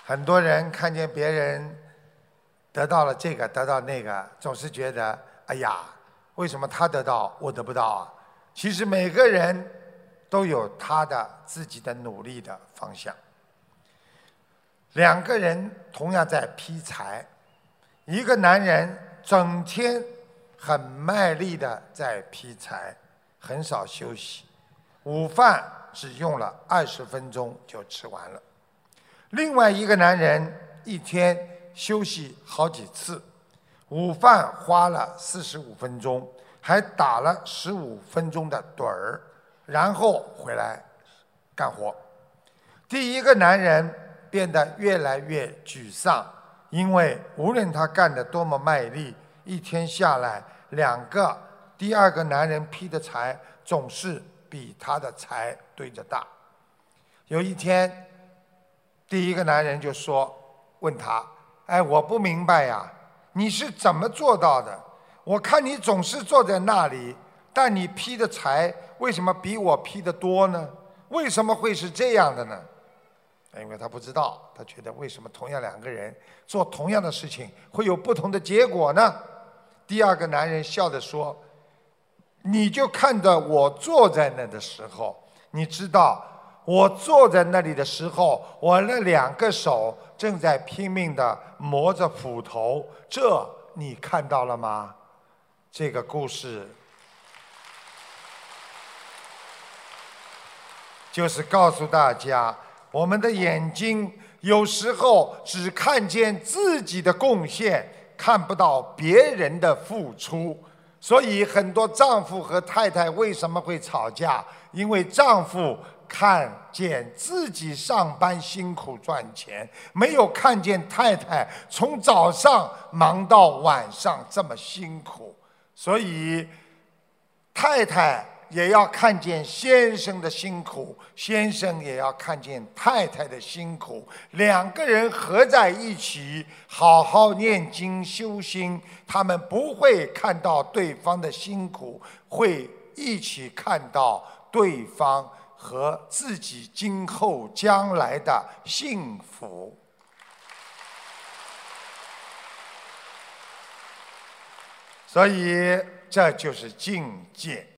很多人看见别人得到了这个，得到那个，总是觉得，哎呀，为什么他得到，我得不到啊？其实每个人都有他的自己的努力的方向。两个人同样在劈柴，一个男人整天很卖力的在劈柴，很少休息，午饭只用了20分钟就吃完了。另外一个男人一天休息好几次，午饭花了45分钟，还打了15分钟的盹儿，然后回来干活。第一个男人变得越来越沮丧，因为无论他干得多么卖力，一天下来，第二个男人劈的柴总是比他的柴堆着大。有一天，第一个男人就问他：“哎，我不明白呀，你是怎么做到的？我看你总是坐在那里，但你劈的柴为什么比我劈的多呢？为什么会是这样的呢？”因为他不知道，他觉得为什么同样两个人做同样的事情会有不同的结果呢？第二个男人笑着说：“你就看着我坐在那的时候，你知道我坐在那里的时候，我那2个手正在拼命地磨着斧头，这你看到了吗？”这个故事就是告诉大家，我们的眼睛有时候只看见自己的贡献，看不到别人的付出。所以很多丈夫和太太为什么会吵架？因为丈夫看见自己上班辛苦赚钱，没有看见太太从早上忙到晚上这么辛苦。所以太太也要看见先生的辛苦，先生也要看见太太的辛苦，两个人合在一起好好念经修心，他们不会看到对方的辛苦，会一起看到对方和自己今后将来的幸福。所以这就是境界。